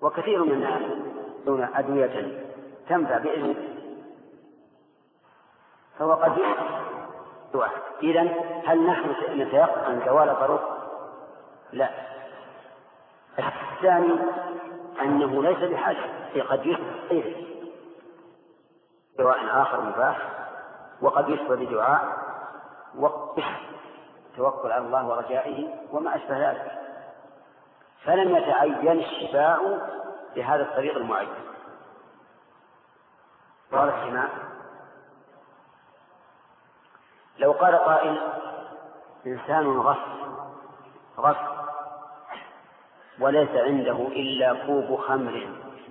وكثير من الناس دون أدوية تنفع بإذن، فهو قد يحدث. إذن هل نحن نتيقن زوال ضرورة؟ لا. الثاني أنه ليس بحاجة، قد يحدث دواء آخر مباح، وقد يشفى بدعاء وتوكل على الله ورجائه وما أشبه ذلك، فلم يتعين الشفاء بهذا الطريق المعين. قال السماء لو قال قائل إنسان غص وليس عنده إلا كوب خمر،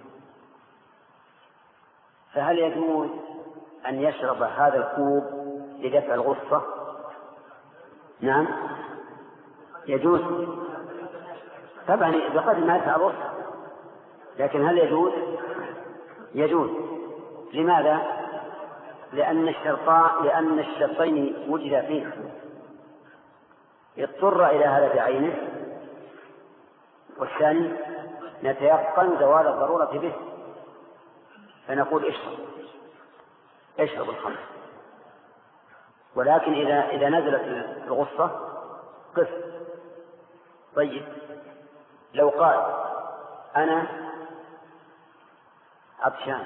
فهل يجوز أن يشرب هذا الكوب لدفع الغصة؟ نعم يجوز طبعا بقدر ما يدفع الغصة، لكن هل يجوز؟ يجوز. لماذا؟ لأن الشرطين وجد فيه، اضطر إلى هذا بعينه، والثاني نتيقن زوال الضرورة به، فنقول اشرب الخمر. ولكن إذا نزلت الغصة قف. طيب لو قال أنا عطشان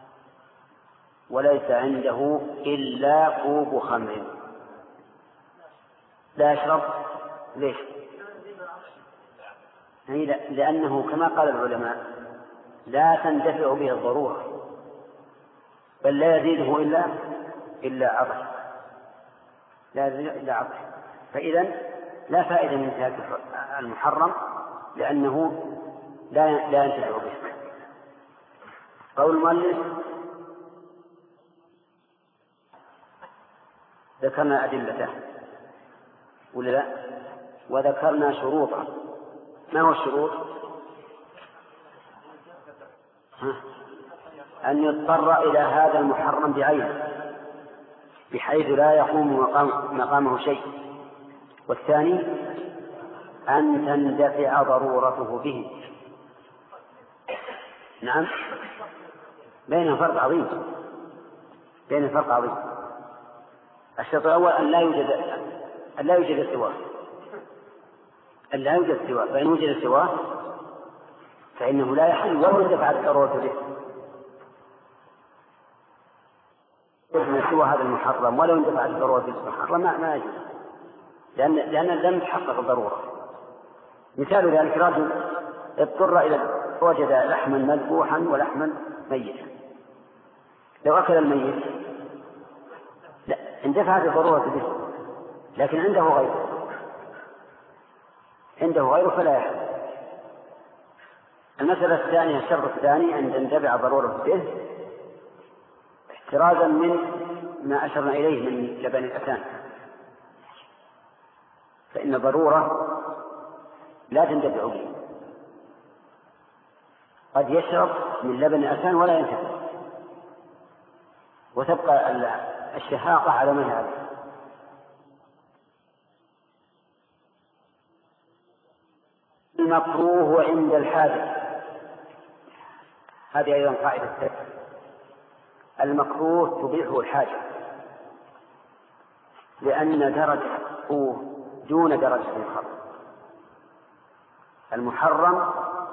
وليس عنده إلا كوب خمر، لا يشرب. ليش؟ لأنه كما قال العلماء لا تندفع به الضرورة، بل لا يزيده إلا عطش، لا يزيد إلا عطش. فإذن لا فائدة من ترك المحرم، لأنه لا ينتفع به. قول المؤلف ذكرنا أدلته ولا لا؟ وذكرنا شروطا. ما هو الشروط؟ أن يضطر إلى هذا المحرم بعينه بحيث لا يقوم مقامه شيء. والثاني أن تندفع ضرورته به. نعم بين فرق عظيم. الشرط الأول أن لا يوجد سواه، فإن وجد سواه فإنه لا يحل ولو اندفع الضرورة به. إذن سوى هذا المحرم ولو اندفع الضرورة به المحرم ما يجوز، لأن لم تحقق الضرورة. مثال ذلك رجل اضطر إلى وجد لحما مذبوحا ولحما ميتا، لو أكل الميت لا اندفعت الضرورة به، لكن عنده غيره فلا يحل. المسألة الثانية الشرط الثاني أن تندفع ضرورة به احترازا من ما أشرنا إليه من لبن الأتان، فإن ضرورة لا تندفع به، قد يشرب من لبن الأتان ولا ينتفع، وتبقى الشهاقة على من هذا. المكروه عند الحاجة، هذه أيضا قاعدة الفقه. المكروه تبيحه الحاجة، لأن درجته دون درجة المحرم. المحرم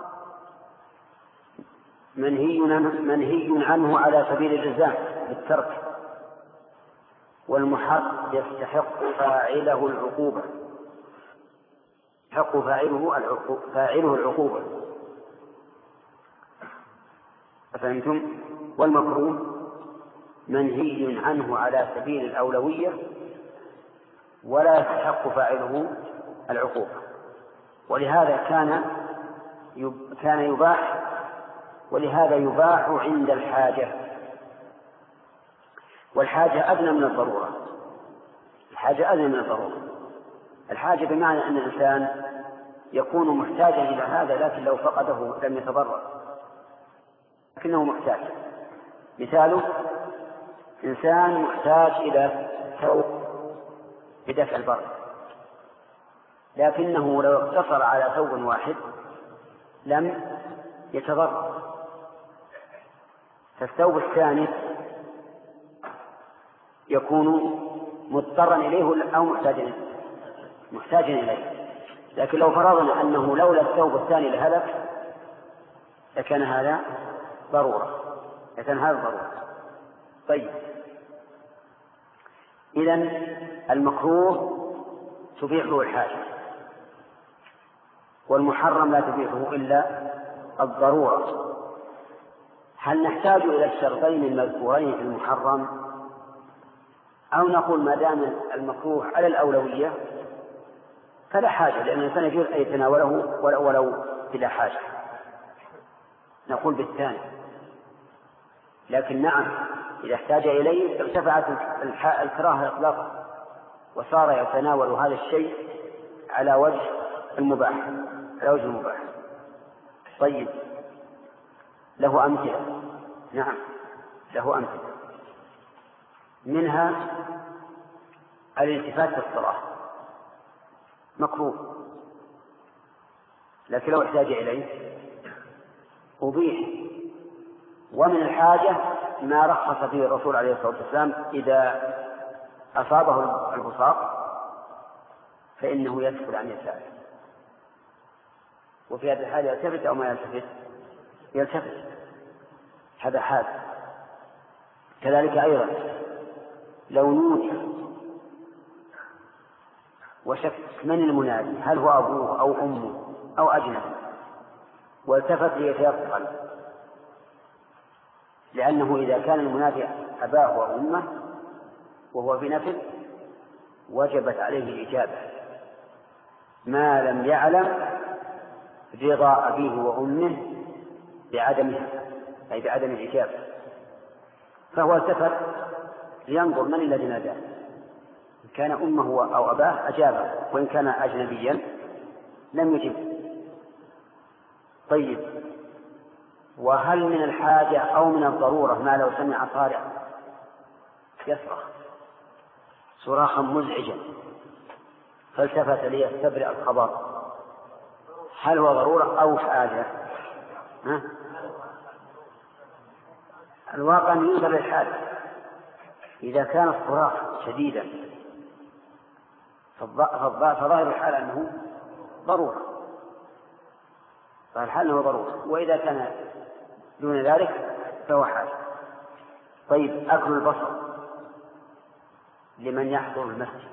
منهي عنه على سبيل الإلزام بالترك، والمحرم يستحق فاعله العقوبة، يستحق فاعله العقوبة. أفهمتم؟ والمكروه منهي عنه على سبيل الأولوية ولا يستحق فاعله العقوبة، ولهذا كان يباح، ولهذا يباح عند الحاجة. والحاجة أدنى من الضرورة. الحاجة بمعنى أن الإنسان يكون محتاجا إلى هذا، لكن لو فقده لم يتضرر، لكنه محتاج. مثاله إنسان محتاج إلى ثوب بدفع البرد، لكنه لو اقتصر على ثوب واحد لم يتضرر. فالثوب الثاني يكون مضطرا إليه أو محتاجا إليه. لكن لو فرضنا أنه لولا الثوب الثاني لهلك لكان هذا ضرورة. طيب، إذن المكروه تبيحه الحاجة، والمحرم لا تبيحه إلا الضرورة. هل نحتاج إلى الشرطين المذكورين في المحرم، أو نقول ما دام المكروه على الأولوية فلا حاجة، لأن الإنسان يجوز أن يتناوله ولو بلا حاجة؟ نقول بالثاني. لكن نعم، إذا احتاج إليه ارتفعت الكراهة إطلاقا، وصار يتناول هذا الشيء على وجه المباح. طيب، له أمثلة؟ نعم، له أمثلة. منها الالتفات في الصلاة مكروه، لكن لو احتاج إليه أبيح. ومن الحاجة ما رخص فيه الرسول عليه الصلاة والسلام إذا أصابه البصاق فإنه يسكت عن يساره، وفي هذه الحالة يلتفت أو ما يلتفت، هذا حال. كذلك أيضا لو نودي وشك من المنادي، هل هو أبوه أو أمه أو أجنبي، والتفت ليتيقن، لأنه إذا كان المنادي أباه وأمه وهو بنفل وجبت عليه الإجابة ما لم يعلم رضا أبيه وأمه بعدمها، أي بعدم الإجابة. فهو التفت لينظر من الذي ناداه، إن كان أمه أو أباه أجابه، وإن كان أجنبيا لم يجب. طيب، وهل من الحاجة أو من الضرورة ما لو سمع صارع يصرخ صراخا مزعجا فالتفت ليستبرئ الخبر، هل هو ضرورة أو حاجة؟ الواقع أن ينظر للحال. إذا كان الصراخ شديدا فظاهر الحال أنه ضرورة، وإذا كان دون ذلك فهو حاجة. طيب، أكل البصر لمن يحضر المسجد،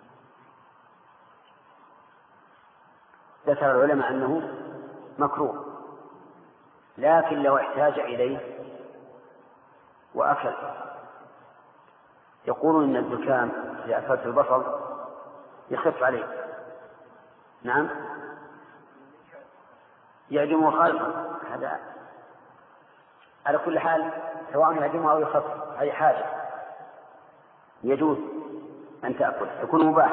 ذكر العلماء أنه مكروه، لكن لو احتاج إليه وأكل، يقولون إن الزكام إذا أكلت البصل يخف عليه. نعم، يعجمه خالصا، هذا على كل حال سواء يعجمه أو يخف، هذه حاجة يجوز أن تأكل، يكون مباح.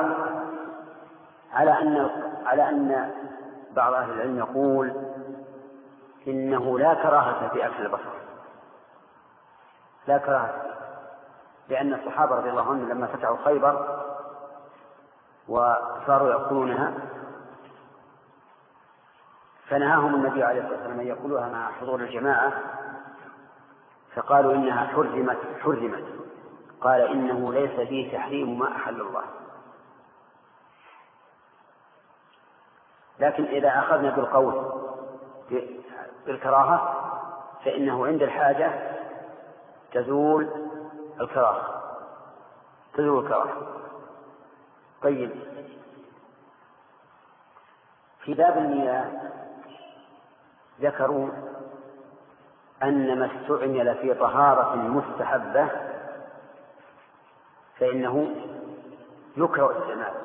على أن بعض أهل العلم يقول إنه لا كراهة في أكل البصل، لا كراهة، لأن الصحابة رضي الله عنهم لما فتحوا خيبر وصاروا يأكلونها فنهاهم النبي عليه الصلاة والسلام أن يأكلوها مع حضور الجماعة، فقالوا إنها حرمت. قال إنه ليس فيه تحريم ما أحل الله. لكن إذا أخذنا بالقول بالكراهة فإنه عند الحاجة تزول الكراهة. طيب، في باب المياه ذكروا أن ما استعمل في طهارة مستحبة فإنه يكره استعماله.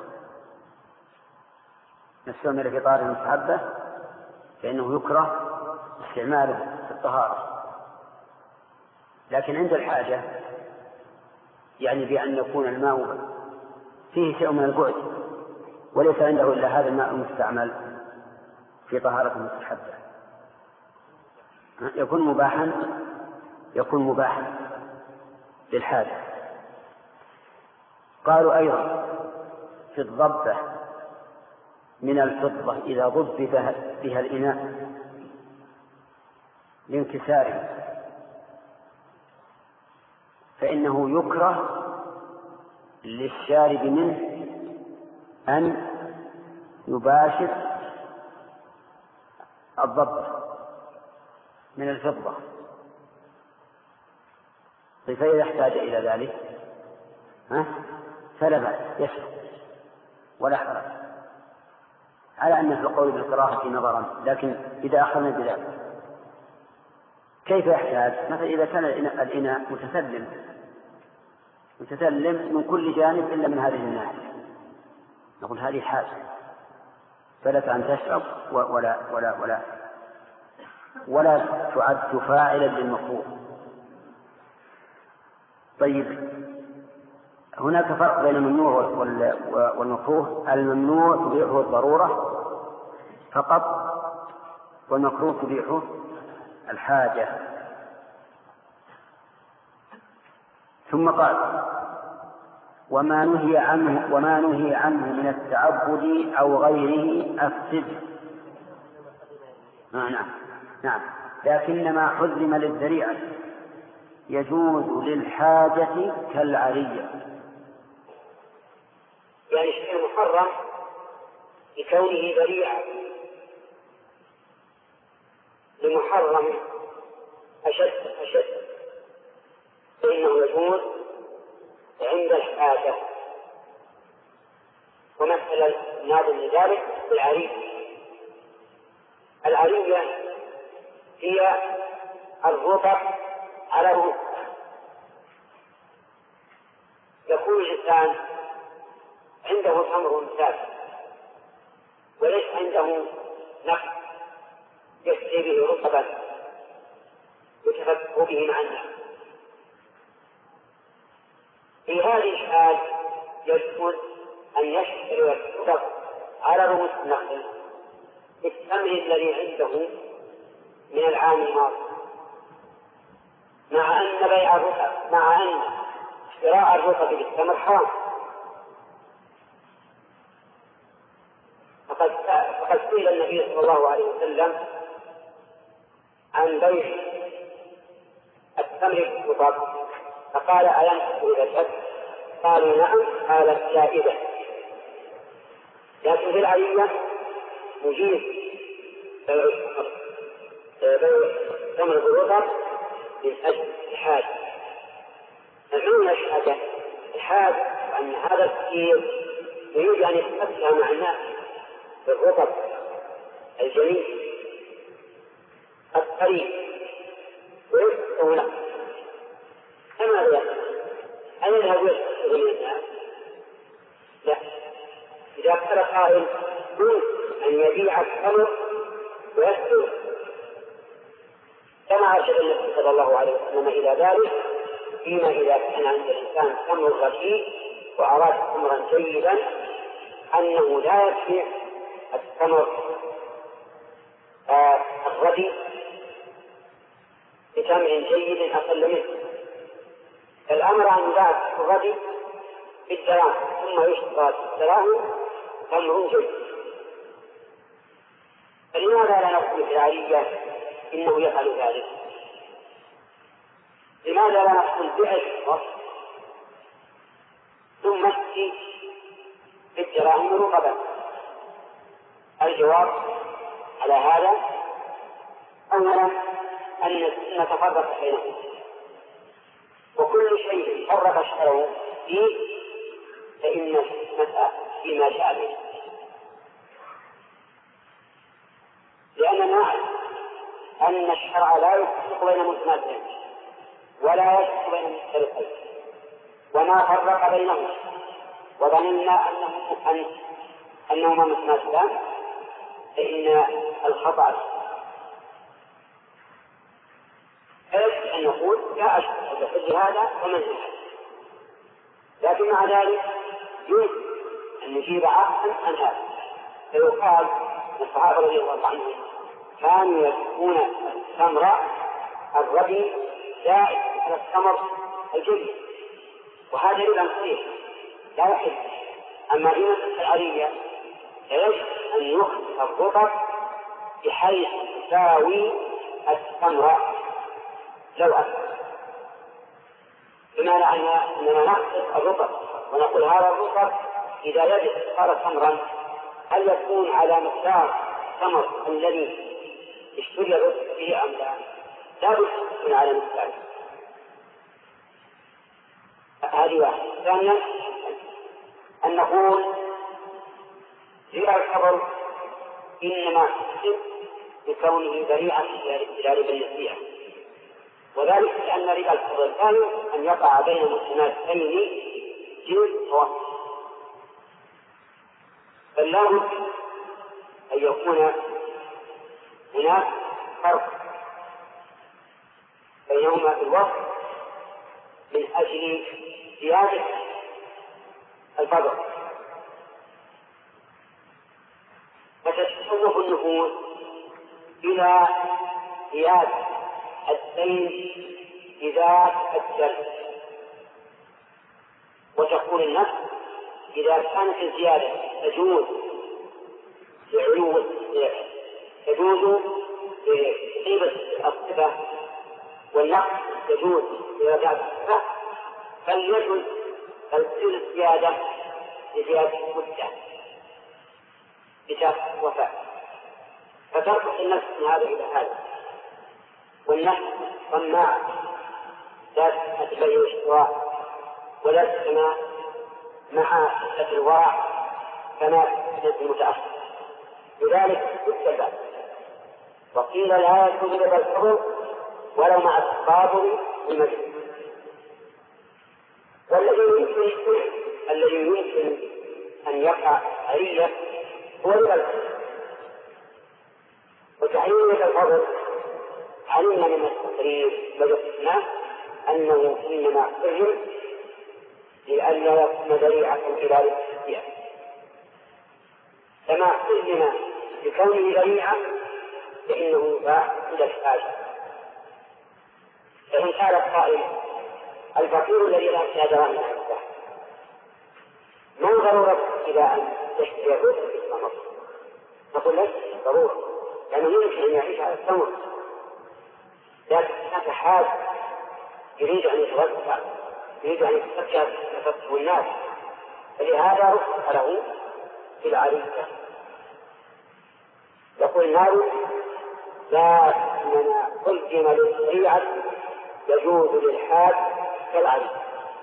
ما استعمل في طهارة مستحبة فإنه يكره استعماله في الطهارة، لكن عند الحاجة يعني بأن يكون الماء فيه شيء من البعد وليس عنده إلا هذا الماء المستعمل في طهارة مستحبة يكون مباحا للحاجة. قالوا أيضا في الضبة من الفضة إذا ضب بها الإناء لانكساره، فإنه يكره للشارب منه أن يباشر الضبط من الفضة، فإذا احتاج إلى ذلك فلا بأس يشرب ولا حرج، على أن في القول بالكراهة نظرا. لكن إذا أخذنا بذلك كيف يحتاج؟ مثلا إذا كان الإناء متسلم من كل جانب إلا من هذه الناحية، نقول هذه حاجة فلك أن تشرب ولا تعد فاعلا للمكروه. طيب، هناك فرق بين الممنوع والمكروه. الممنوع تبيحه الضرورة فقط، والمكروه تبيحه الحاجة. ثم قال: وما نهي عنه من التعبد أو غيره أفسد. نعم، لكنما حرم للذريعة يجوز للحاجة كالعرية. يعني الشيء محرم لكونه ذريعة لمحرم أشد، فإنه يجوز عند الحاجة. ومثلا ناظر لذلك العرية هي الرطب على رؤوس. يكون الإنسان عنده تمر ساكن وليس عنده نقد يسقي به رطبا يتفكه به مع الناس، في هذه الحال يجوز أن يشتري الرطب على رؤوس النخل بالتمر الذي عنده من العام الماضي، مع أن شراء الرطب بالتمر حرام. فقد سئل النبي صلى الله عليه وسلم عن بيع التمر بالرطب فقال: أينفع إذا شك؟ قالوا: نعم. قال: جائزة. لكن في العرية مجيز بيع التمر بالرطب من أجل الحاجة. المعنى الحاجة أن هذا الكثير يريد أن يتفكها مع الناس بالرطب الجميل الطريق ويسقط له، فماذا يفعل؟ هل يذهب يسقط من الناس؟ لا. إذا قال قائل يمكن أن يبيع التمر ويسقط، كما أرشد النبي صلى الله عليه وسلم إلى ذلك فيما إذا كان عند الإنسان تمر رديء وأراد تمرا جيدا، أنه لا يبيع التمر الرديء بتمر جيد أقل منه. الأمر أن يباع الرديء بالدراهم ثم يشترى بالدراهم تمر جيد. فلماذا لا نقول في العرية إنه يفعل ذلك؟ لماذا لا نقول بأجل ثم نأتي بالدراهم رقبا؟ الجواب على هذا: أولا أن السنة فرق بينهم، وكل شيء فرق الشرع فيه فإن الحكمة فيما جاء به، لأننا نعلم أن الشرع لا يفرق بين متماثلين ولا يفرق بين مختلفين، وما فرق بينهم وظننا أنهما متماثلان فإن الخطأ فيجب أن نقول لا أشبه بحج هذا ومن هذا. لكن مع ذلك يمكن أن نجيب عقلا عن هذا، فيقال الصحابة رضي الله عنهم كانوا يكون التمر الردي زائد على التمر الجيد، وهذا يبقى صحيح لا يحل. أما في مسألة العرية فيجب أن يخلط الرطب بحيث تساوي التمر لو أكل، بمعنى أننا نقصد الرطب ونقول هذا الرطب إذا يجب صار تمرا، هل يكون على مقدار التمر الذي اشتري الرطب فيه أم لا؟ لا بد يكون على مقدار. هذه واحدة. ثانيا أن نقول ربا الخبر إنما حسب بكونه ذريعة إلى ربا النسيئة، وذلك لأن ربا الخبر الثاني أن يقع بين متماثلين جنس ووصف، بل لا بد أن يكون هناك فرق بينهما في الوصف من أجل زيادة الفضل. فتتشوف النفوس إلى زيادة الدين بذات الجلد، وتقول النفس إذا كانت الزيادة تجوز بطيبة الصفة والنقص تجوز برجعة الصفة، فليجوز الزيادة لزيادة المدة بشرط وفاء، فتربط النفس من هذا إلى هذا، والنفس طماع لا تتبين الاشتراء ولا تسمى مع الورع كما في المتأخر، لذلك الباب وقيل لا يجوز ربا الحر ولو مع التقابل بالمجلس. والذي يمكن أن يقع عرية هو ربا الحر، وتحريم ربا الحر علمنا من التقرير وجدنا أنه إنما حرم لئلا يكون ذريعة إلى الاستثناء، فما حرم بكونه ذريعة فإنه باع إلى الحاجة. فإن قال القائل الفقير الذي لا احتياج له من عنده ما ضرورة إلى أن تشتري الرطب بالتمر؟ نقول لك ضرورة، لأنه يمكن أن يعيش على التمر، لكن هناك حاج يريد أن يتوسع، يريد أن يتفكر تفكه الناس، فلهذا رخص له في العريضة. يقول النار لا إننا قدم للشريعة يجوز للحاج كالعريضة.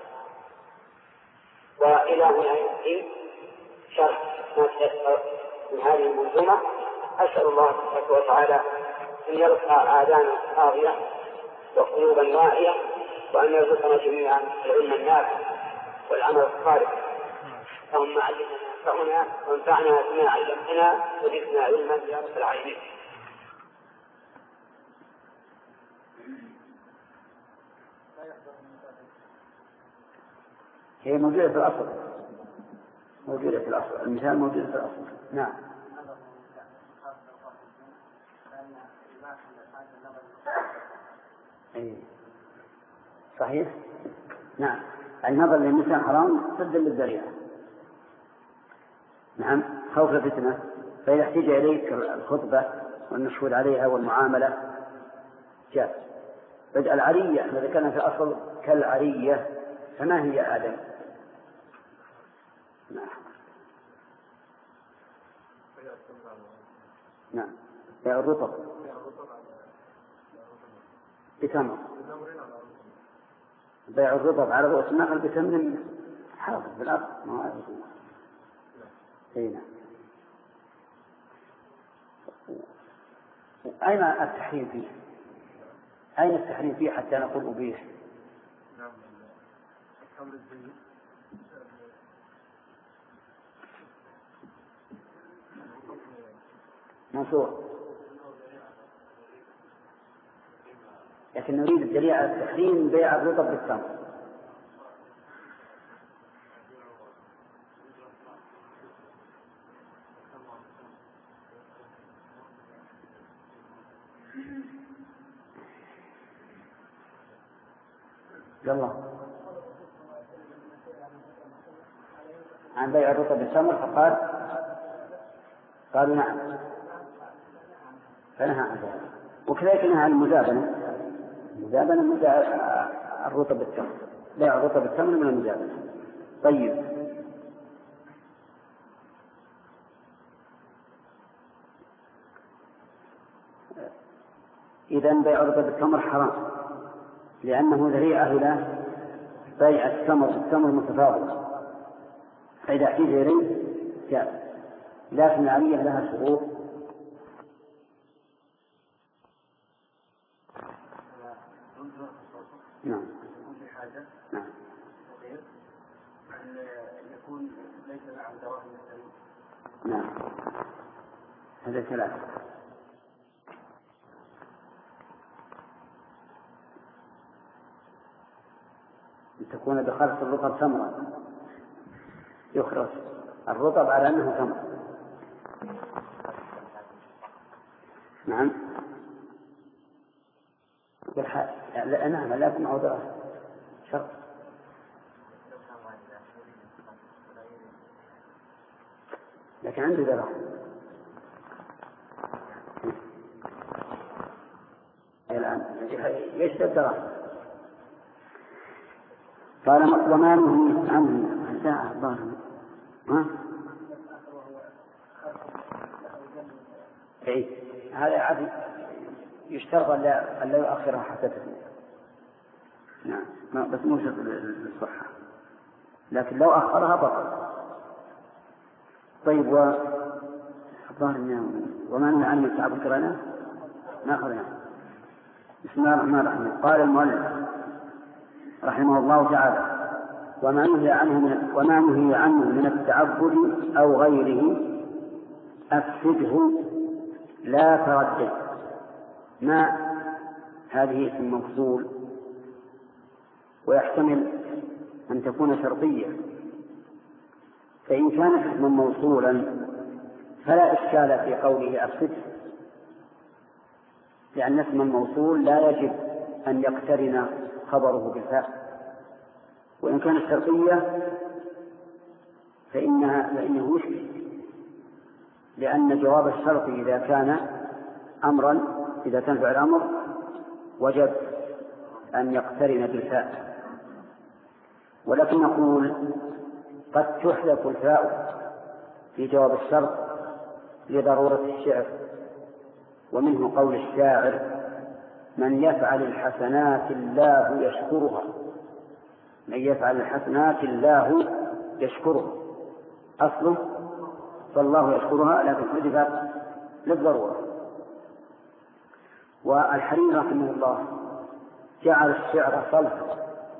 وإلى هنا يأتي شرح ما تيسر من هذه المنظومة. أسأل الله سبحانه وتعالى أن يرفع آذانا صاغية وقلوبا واعية، وأن يرزقنا جميعا العلم النافع والعمل الصالح. اللهم علمنا ما ينفعنا وانفعنا بما علمتنا وزدنا علما يا رب العالمين. هي موجودة في الأصل، موجودة في الأصل، المثال موجود في الأصل. نعم. أي صحيح. نعم، النظر للنساء حرام سدا للذريعة. نعم، خوف الفتنة، فإذا احتاج إليك الخطبة والمشهود عليها والمعاملة جاء. بدأ العرية احنا ذكرنا في الأصل كالعرية، فما هي آدم؟ نعم، بيع الرطب بتمر، بيع الرطب على رؤوس النخل بتمر حاضر في الأرض ما هو أرض. نعم. أين التحريم فيه؟ أين التحريم فيه حتى نقول أبيح؟ منصور، لكن نريد الدليل على التحريم بيع الرطب بالتمر. يلا عن بيع الرطب بالتمر فقال قالوا نعم، فنهى عن ذلك. وكذلك نهى عن المزابنة. المزابنة الرطب بالتمر، بيع الرطب بالتمر من المزابنة. طيب، إذن بيع الرطب بالتمر حرام، لأنه ذريعة إلى بيع التمر متفاضل، فإذا احتيج إليه جاز. لكن العملية لها شروط. نعم. نعم. أن يكون ليس مع دواء السليم. نعم. هذا ثلاثة. أن تكون بخلص الرطب تمرا، يخرج الرطب على أنه تمر. نعم. لا نعم، لا يكون عذرا شرط. لكن عنده ذرة. الآن يشتد ذرة. قال وما نهي عنه ساعة الظاهر. هذا عادي، يشترط أن لا يؤخرها حتى تسمع. نعم، بس مو شرط للصحة، لكن لو أخرها بطل. طيب، الظاهر وما نهي عنه ساعة الكرانة نأخذها. بسم الله الرحمن الرحيم. قال المؤلف رحمه الله تعالى: وما نهي عنه من التعبد أو غيره أفسده لا تردد. ما هذه اسم موصول، ويحتمل أن تكون شرطية، فإن كانت اسما موصولا فلا إشكال في قوله أفسده، لأن اسم الموصول لا يجب أن يقترن خبره بالفاء. وإن كانت شرطية فإنه يشكل، لأن جواب الشرط إذا كان أمرا، إذا كان فعل الأمر وجب أن يقترن بالفاء. ولكن نقول قد تحذف الفاء في جواب الشرط لضرورة الشعر، ومنه قول الشاعر: من يفعل الحسنات الله يشكرها. من يفعل الحسنات الله يشكرها، أصله فالله يشكرها، لكن حذفت للضرورة. والحريري رحمه الله جعل الشعر صلفا،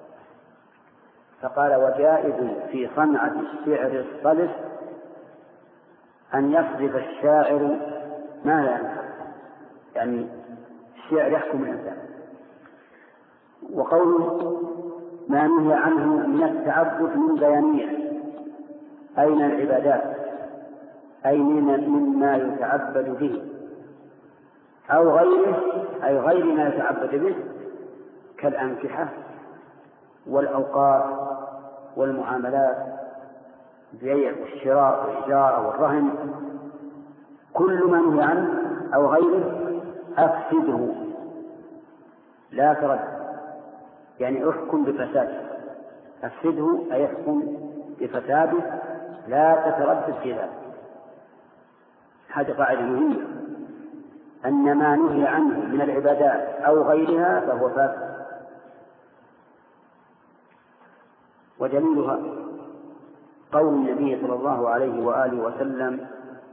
فقال: وجائز في صنعة الشعر الصلف أن يصرف الشاعر ما لا ينفع، يعني الشعر يحكم الإنسان. وقوله ما نهي عنه من التعبد من بيانية، أي من العبادات، أي مما يتعبد به، أو غيره، أي غير ما يتعبد به، كالأنكحة والأوقات والمعاملات، البيع والشراء والإجارة والرهن، كل ما نهي عنه أو غيره أفسده لا ترد، يعني احكم بفساده. أفسده أي احكم بفساده لا تتردد في ذلك. هذه قاعدة مهمة، أن ما نهي عنه من العبادات أو غيرها فهو فاسد. ودليلها قول النبي صلى الله عليه وآله وسلم: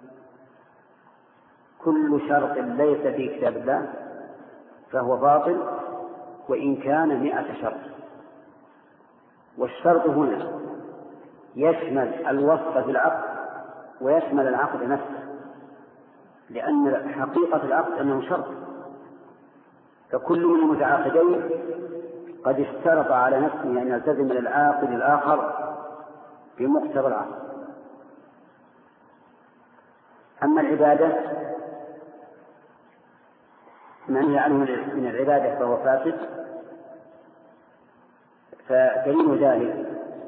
كل شرط ليس في كتاب الله فهو باطل وإن كان 100 شرط. والشرط هنا يشمل الوصف في العقد ويشمل العقد نفسه، لأن حقيقة العقد أنه شرط، فكل من المتعاقدين قد اشترط على نفسه أن يلتزم للعاقد الآخر بمقتضى العقد. أما العبادة ما نهي عنه من العبادة فهو فاسد، فدليل ذلك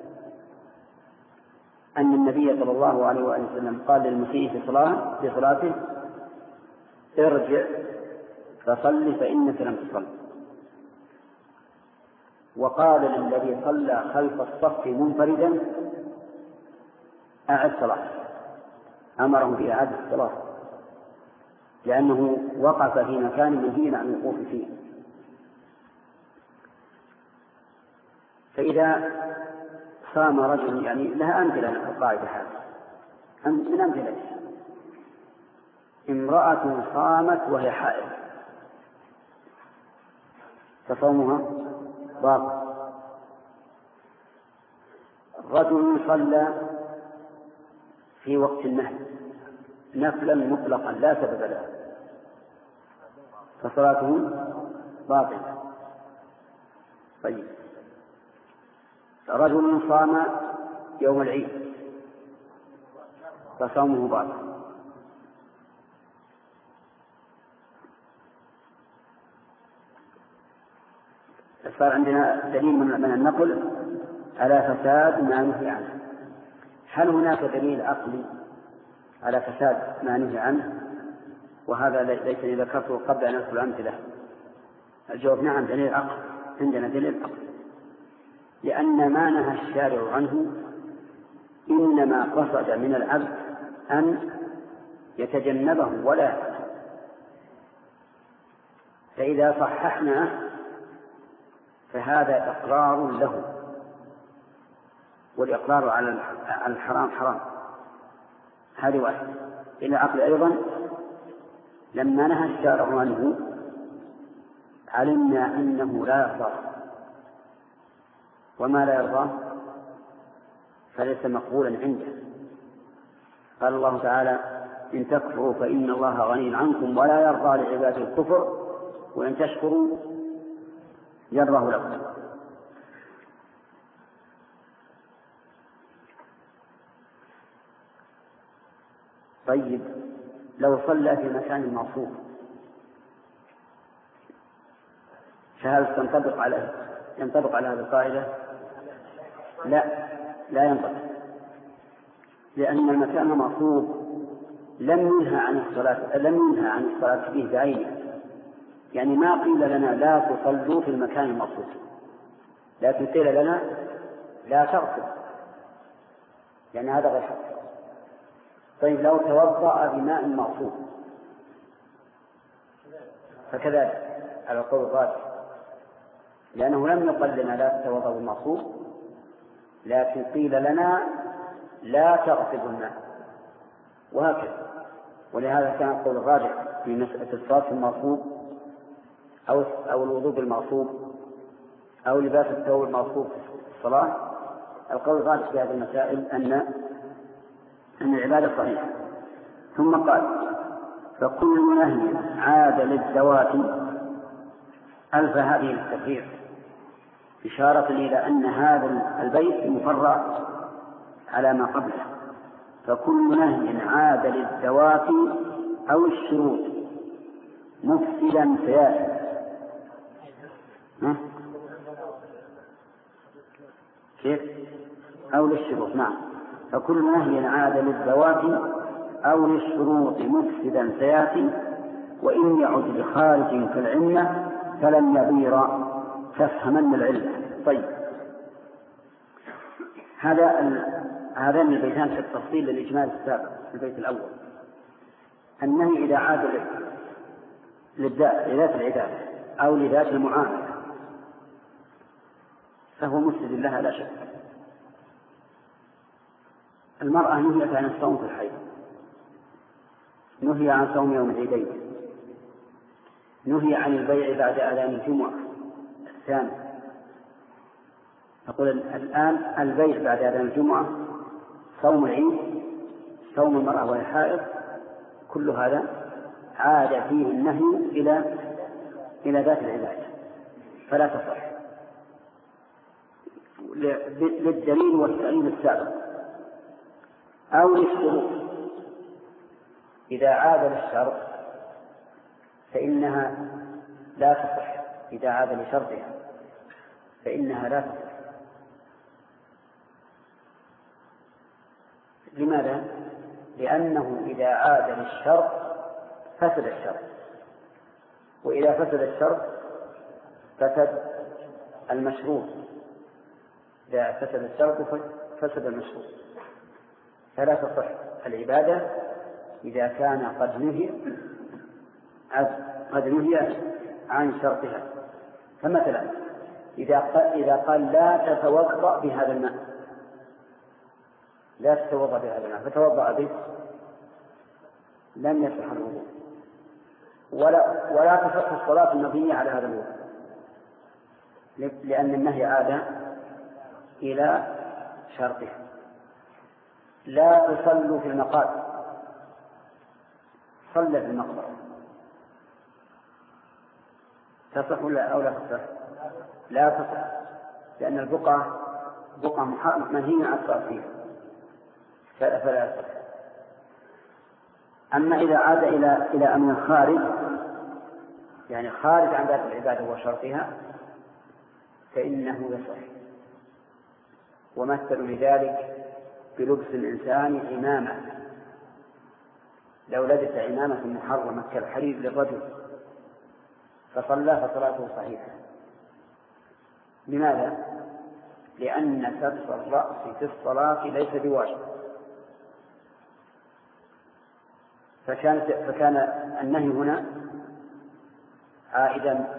أن النبي صلى الله عليه وسلم قال للمسيء في صلاته: ارجع فصل فإنك لم تصل. وقال للذي صلى خلف الصف منفردا أعد صلاة، أمره بإعادة الصلاة لأنه وقف في مكان منهي عن الوقوف فيه. فإذا صام رجل، يعني لها أمثلة في القاعدة هذه، من أمثلة امرأة صامت وهي حائض فصومها باطل. رجل صلى في وقت النهي نفلا مطلقا لا سبب له فصلاته باطلة. طيب، رجل صام يوم العيد فصومه باطل. صار عندنا دليل من النقل على فساد ما نهي عنه. هل هناك دليل عقلي على فساد ما نهي عنه؟ وهذا ليس ذكرته قبل أن أذكر أمثلة. الجواب نعم، دليل عقل، عندنا دليل عقل، لأن ما نهى الشارع عنه إنما قصد من العبد أن يتجنبه ولا يفعله. فإذا صححنا فهذا إقرار له، والإقرار على الحرام حرام. هذه واحدة. إلى عقل أيضا لما نهى الشارع عنه علمنا أنه لا يرضى، وما لا يرضى فليس مقبولا عنده. قال الله تعالى: إن تكفروا فإن الله غني عنكم ولا يرضى لعباده الكفر وإن تشكروا يرضه لكم. طيب، لو صلى في مكان معصوب فهل ينطبق على هذه القاعدة؟ لا ينطبق، لأن المكان المعصوب لم ينهى عن الصلاة فيه بعينه. يعني ما قيل لنا لا تصلوا في المكان المعصوب، لكن قيل لنا لا تغسل، يعني هذا غير حق. طيب، لو توضأ بماء معصوب فكذلك على القول الراجح، لأنه لم يقل لنا لا تتوضأ بالمعصوب، لكن قيل لنا لا تغسل الماء، وهكذا. ولهذا كان القول الراجح في مسألة الصلاة في المعصوب أو الوضوء بالمعصوب أو لباس الثوب المعصوب في الصلاة، القول الراجح في هذه المسائل أن العبادة صحيحة. ثم قال: فكل نهي عاد للذوات ألف هذه التفريع، إشارة إلى أن هذا البيت مفرع على ما قبله. فكل نهي عاد للذوات أو الشروط مفسدا سياسي. كيف؟ أو للشروط، نعم. فكل نهي عاد للذوات أو للشروط مفسدا سياسي، وإن يعد لخارج كالعلة فلن يضير، فافهمن العلة. طيب، هذان البيتان في التفصيل للإجمال السابق في البيت الأول. النهي إذا عاد لذات العبادة أو لذات المعاملة فهو مفسد لها لا شك. المرأة نهيت عن الصوم في الحيض، نهي عن صوم يوم العيدين، نهي عن البيع بعد أذان الجمعة الثاني. نقول الآن البيع بعد أذان الجمعة، صوم العيد، صوم المرأة وهي حائض، كل هذا عاد فيه النهي إلى ذات العبادة فلا تصح للدليل والتأييد السابق. أو للشروط، إذا عاد للشرط فإنها لا تصح، إذا عاد لشرطها فإنها لا تصح. لماذا؟ لأنه إذا عاد للشرط فسد الشرط، وإذا فسد الشرط فسد المشروط، إذا فسد الشرط فسد المشروط. فلا تصح العبادة إذا كان قد نهي عن شرطها. فمثلا إذا قال لا تتوضأ بهذا الماء، لا تتوضأ بهذا الماء، فتوضأ به، لم يصح الوضوء، ولا تصح الصلاة المبنية على هذا الوضوء، لأن النهي عاد إلى شرطها. لا تصلوا في المقابر، صلى في المقبرة، تصح ولا أو لا تصح؟ لا تصح، لأن البقعة منهي عن الصلاة فيها، فلا تصح. أما إذا عاد إلى أمر خارج، يعني خارج عن ذات العبادة وشرطها، فإنه يصح. ومثلوا لذلك بلبس الإنسان عمامة، لو لبس عمامة محرمة كالحرير للرجل فصلى فصلاته صحيحة. لماذا؟ لأن ستر الرأس في الصلاة ليس بواجب، فكان النهي هنا عائدا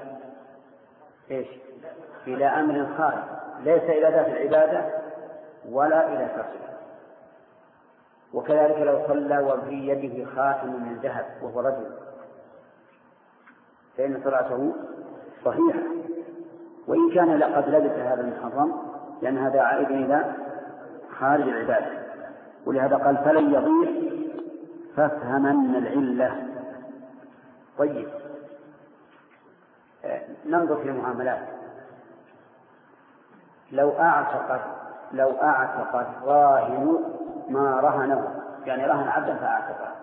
إلى أمر خارج، ليس إلى ذات العبادة ولا إلى شرطها. وكذلك لو صلى وفي يده خاتم من ذهب وهو رجل، فإن صلاته صحيحة، وإن كان لقد لبس هذا المحرم، لأن هذا عائد إلى خارج العبادة. ولهذا قال فلن يضيع فافهمن العلة. طيب، ننظر في المعاملات. لو أعتق الراهن ما رهنه، يعني رهن عبدا فأعتقه،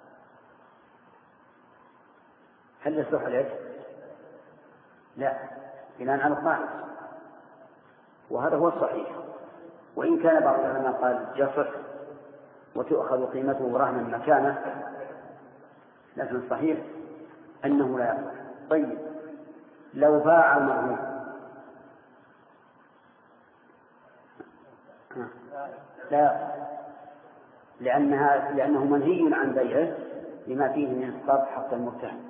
هل يصح عليه؟ لا، بناء على القاعدة، وهذا هو الصحيح. وإن كان بعض العلماء قال يصح وتؤخذ قيمته رهنا مكانه، لكن الصحيح أنه لا يصح. طيب، لو باع المرهون، لا، لأنه منهي عن بيعه لما فيه من إسقاط حق المرتهن.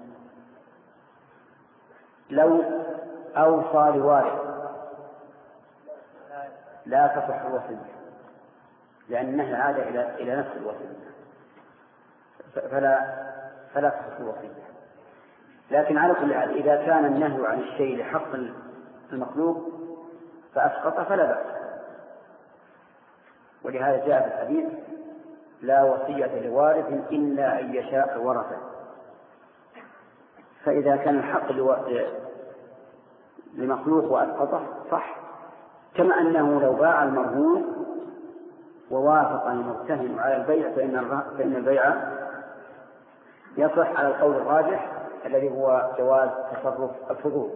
لو أوصى لوارث لا تصح الوصية، لأن النهي عاد إلى نفس الوصية، فلا تصح الوصية. لكن على كل حال إذا كان النهي عن الشيء لحق المخلوق فأسقط فلا بأس. ولهذا جاء في الحديث لا وصية لوارث إلا أن يشاء ورثه. فإذا كان الحق لمخلوق وأسقطه صح، كما أنه لو باع المرهون ووافق المرتهن على البيع فإن البيع يصح على القول الراجح الذي هو جواز تصرف الفضول.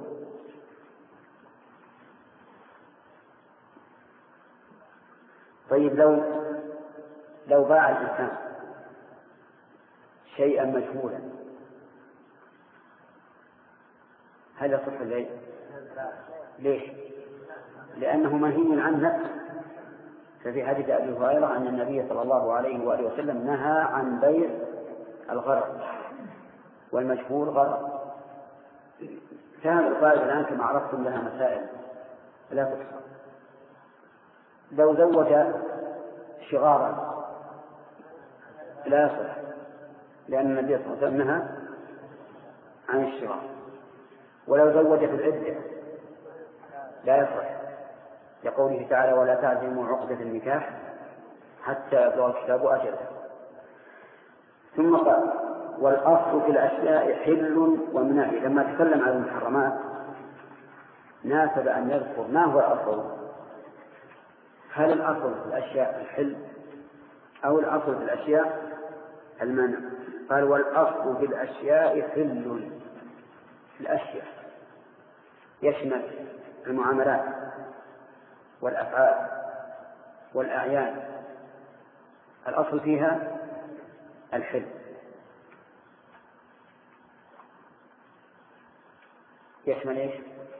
طيب، لو باع الإنسان شيئا مجهولا هل يصح البيع؟ ليش؟ لأنه منهي عن نفسه. ففي حديث أبي هريرة أن النبي صلى الله عليه وآله وسلم نهى عن بيع الغرر، والمجهول غرر. كان القائد الآن كما عرفتم لها مسائل لا تحصى. لو زوج شغارا لا يصح، لأن النبي صلى الله عليه وسلم نهى عن الشغار. ولو زوج في العدة لا يصح، لقوله تعالى ولا تعزموا عقدة النكاح حتى يبلغ الكتاب أجله. ثم قال والأصل في الأشياء حل ومنعي. لما تكلم عن المحرمات ناسب أن يذكر ما هو الأصل. هل الأصل في الأشياء الحل أو الأصل في الأشياء المنع؟ قال والأصل في الأشياء حل. الأشياء يشمل المعاملات والأفعال والأعيان، الأصل فيها الحل. يشمل ايش؟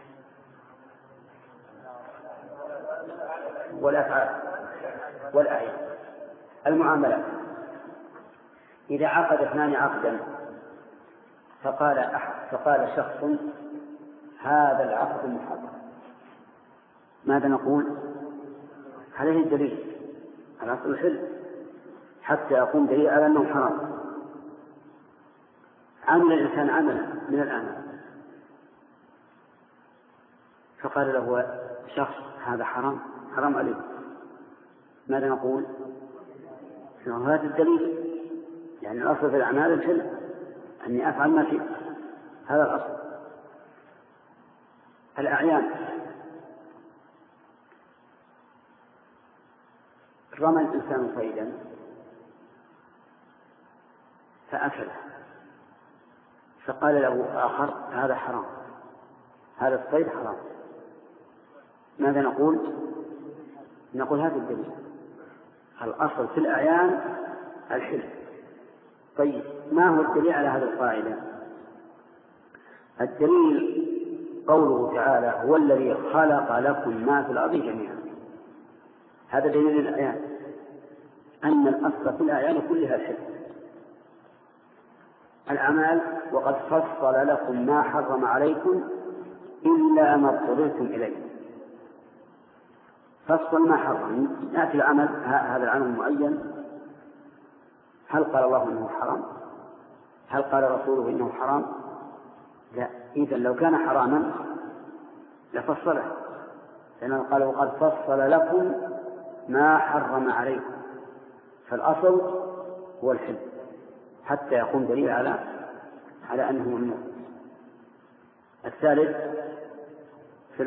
والأفعال والأعيان. المعاملات، إذا عقد اثنان عقدا فقال شخص هذا العقد محرم، ماذا نقول؟ عليه الدليل، العقد الحل حتى يكون دليل على أنه حرام. عمل الإنسان عملا من الأعمال فقال له شخص هذا حرام عليك، ماذا نقول؟ هذا الدليل، يعني الأصل في الأعمال الحل، أني أفعل ما شئت، هذا الأصل. الأعيان، رمى الإنسان صيدا فأكله، فقال له آخر هذا حرام، هذا الصيد حرام، ماذا نقول؟ نقول هذا الدليل، الأصل في الأعيان الحل. طيب ما هو الدليل على هذه القاعدة؟ الدليل قوله تعالى هو الذي خلق لكم ما في الأرض جميعا، هذا دليل الأعيان، أن الأصل في الأعيان كلها الحل. الأعمال وقد فصل لكم ما حرم عليكم إلا ما اضطررتم إليه، فصل ما حرم. يأتي العمل، هذا العمل المعين، هل قال الله إنه حرام؟ هل قال رسوله إنه حرام؟ لا. إذن لو كان حراما لفصله، لأنه قال وقد فصل لكم ما حرم عليكم، فالأصل هو الحل حتى يكون دليل على أنه ممنوع. الثالث في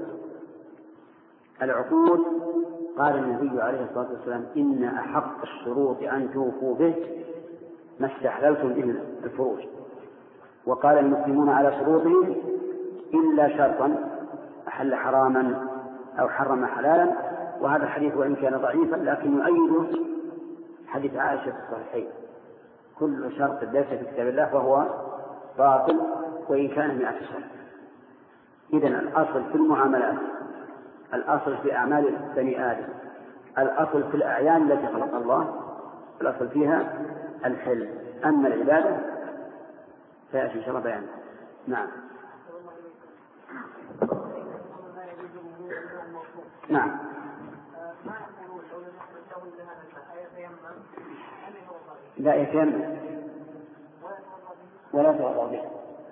العقود قال النبي عليه الصلاة والسلام إن أحق الشروط أن توفوا به ما استحللتم به الفروج، وقال المسلمون على شروطهم إلا شرطا أحل حراما أو حرم حلالا، وهذا الحديث وإن كان ضعيفا لكن يؤيده حديث عائشة في الصحيحين كل شرط ليس في كتاب الله فهو باطل وإن كان 100 شرط. إذن الأصل في المعاملات، الأصل في أعمال بني آدم، الأصل في الأعيان التي خلق الله الأصل فيها الحل. أما العبادة فيأتي إن شاء الله بيانها. نعم. نعم. لا يتيمم ولا توضأ به.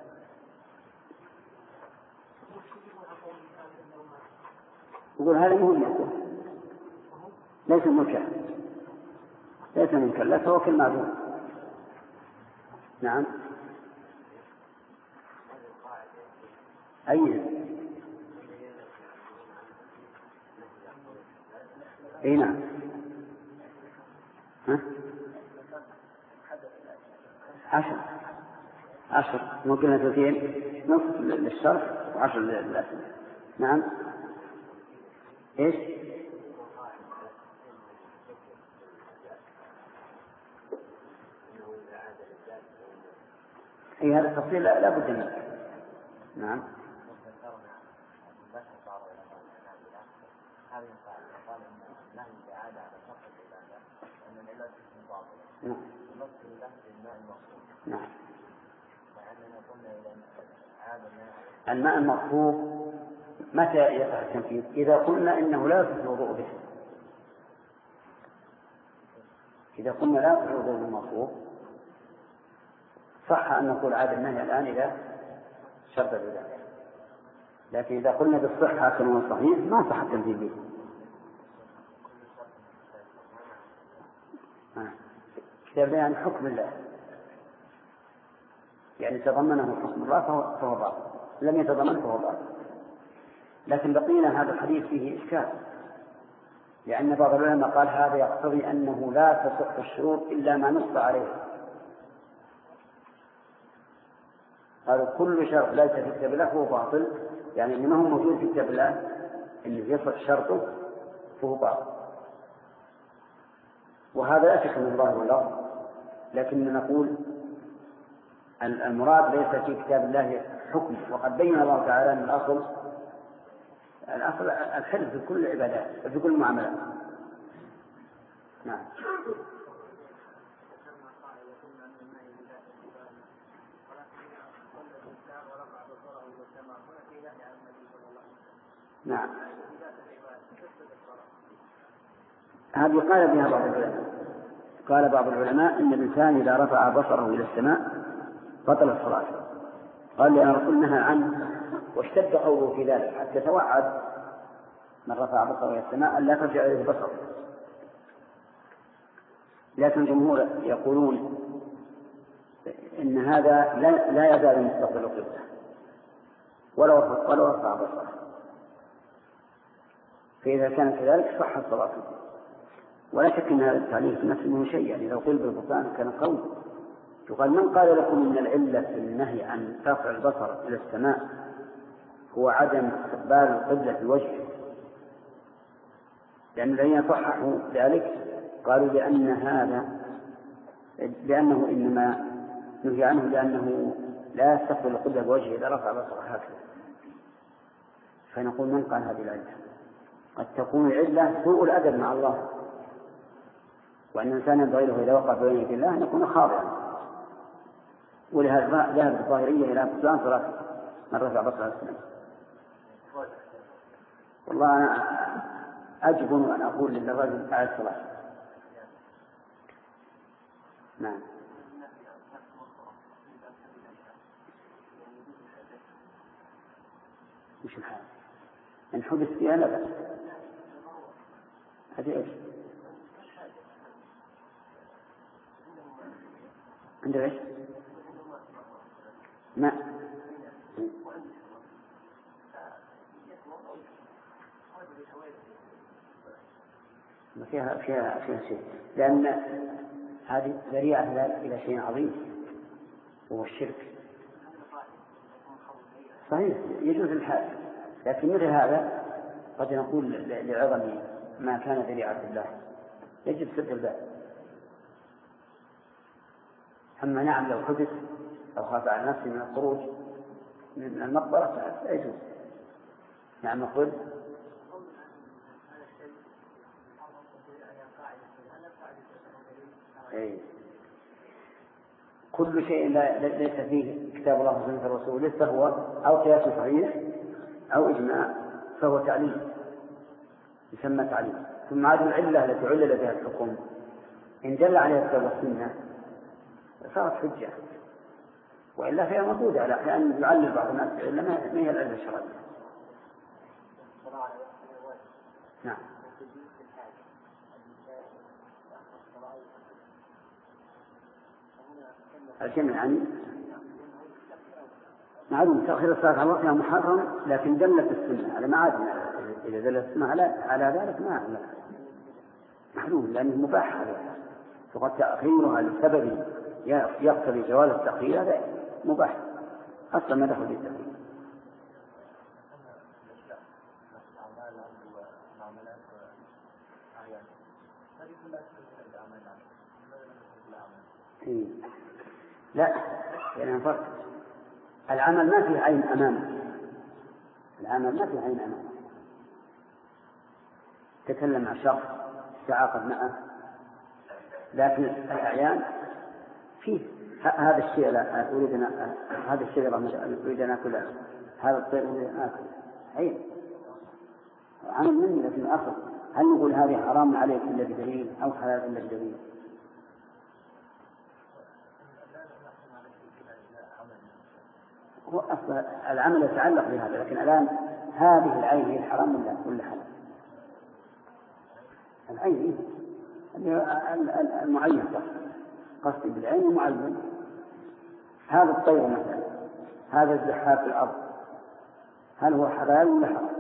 يقول هذا مهم، ليس منكر، ليس منكر، لا توكل معذور. نعم. أي نعم. ها؟ 10 ممكن اثنتين، نصف للشرح و10 للأسئلة. نعم. إيش؟ أي هذا التفصيل لا بد منه. نعم. نعم. الماء المصفوف متى يقع التنفيذ؟ إذا قلنا إنه لا يصح الوضوء به، إذا قلنا لا يصح الوضوء بالمصفوف صح أن نقول عاد النهي الآن إذا شرط بذلك، لكن إذا قلنا بالصحة كما صحيح ما صح التنفيذ به. كتاب يعني حكم الله، يعني تضمنه حكم الله فهو باطل، لم يتضمنه فهو باطل. لكن بقينا هذا الحديث فيه إشكال، لأن بعض العلماء قال هذا يقتضي أنه لا تصح الشروط إلا ما نص عليه. قالوا كل شرط ليس في كتاب الله فهو باطل، يعني إنه موجود في كتاب الله إنه يصح شرطه فهو باطل، وهذا لا شك من الله والله. لكن نقول المراد ليس في كتاب الله حكم. وقد بين الله تعالى أن الأصل الحل في كل العبادات في كل المعاملات. نعم. نعم. هذه قال بها بعض العلماء. قال بعض العلماء إن الإنسان إذا رفع بصره إلى السماء بطل الصلاة. قال لأن الرسول نهى عنه واشتد قوله في ذلك حتى توعد من رفع بصره إلى السماء أن لا ترجع إليه بصره. لكن الجمهور يقولون إن هذا لا يزال مستقبل القبلة ولو رفع بصره، فإذا كان كذلك صح الصلاة. ولا شك أن هذا التعليل في نفسه شيء، يعني لو قيل بالبطلان كان قوي. يقال من قال لكم إن العلة في النهي عن رفع البصر إلى السماء هو عدم استقبال القبلة بوجهه؟ لأن الذين صححوا ذلك قالوا لأنه إنما نهي عنه لأنه لا يستقبل القبلة بوجهه إذا رفع بصره هكذا. فنقول من قال هذه العلة؟ قد تكون العلة سوء الأدب مع الله، وأن الإنسان ينبغي له إذا وقع بين يدي الله أن يكون خاضعا. ولهذا ذهب الظاهرية إلى بطلان صلاة من رفع بصره إلى السماء. والله أنا أجبن أن أقول للرجل على الصلاة. نعم. مش الحال إن حدث فيها لا بأس. هذه إيش؟ عنده إيش؟ ما فيها شيء، لأن هذه ذريعة إلى شيء عظيم وهو الشرك. صحيح يجوز الحال، لكن مثل هذا قد نقول لعظم ما كان ذريعة الله يجب سد الباب. أما نعم لو حدث أو خاف على نفسه من الخروج من المقبرة لا يجوز. نعم نقول كل شيء ليس فيه كتاب الله وسنة الرسول فهو أو قياس صحيح أو إجماع فهو تعليل يسمى تعليل. ثم هذه العلة التي علل بها الحكم إن دل عليها الكتاب والسنة صارت حجة، وإلا فهي مردودة على أحيان يعلل بعض الناس إلا ما هي العلة الشرعية. نعم. الجمع يعني معلوم تأخير الصلاة عن وقتها محرم، لكن دلت السنة على ما عاد. إذا دلت السنة على ذلك ما معلوم لأنه مباح عليها، فقد تأخيرها لسبب يقتضي جواز التأخير هذا مباح أصلا ما دخل بالتأخير. لا يعني فرق. العمل ما فيه عين أمامه، العمل ما فيه عين أمامه. تكلم مع شخص تعاقد معه، لكن الأعيان فيه هذا الشيء لا أريد هذا الشيء أريد أن أكل، هذا الطير أريد أن أكل، عين عمل مني لكن أصل. هل نقول هذه حرام عليك إلا بدليل أو حلال إلا بدليل؟ هو أصل العمل يتعلق بهذا، لكن الآن هذه العين هي الحرام ولا حلال؟ العين المعين قصدي بالعين المعين. هذا الطير مثلا، هذا الزحاف في الأرض، هل هو حلال ولا حرام؟